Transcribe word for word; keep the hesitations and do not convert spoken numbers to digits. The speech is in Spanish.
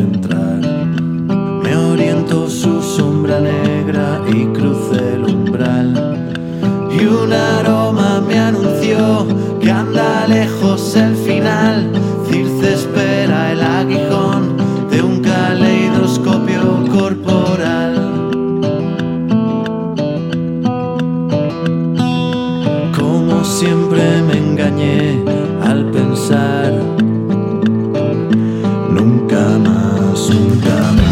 entrar. Me orientó su sombra negra y crucé el umbral. Y un aroma me anunció que anda lejos el final. Circe espera el aguijón de un caleidoscopio corporal. Como siempre me engañé al pensar nunca más, nunca más.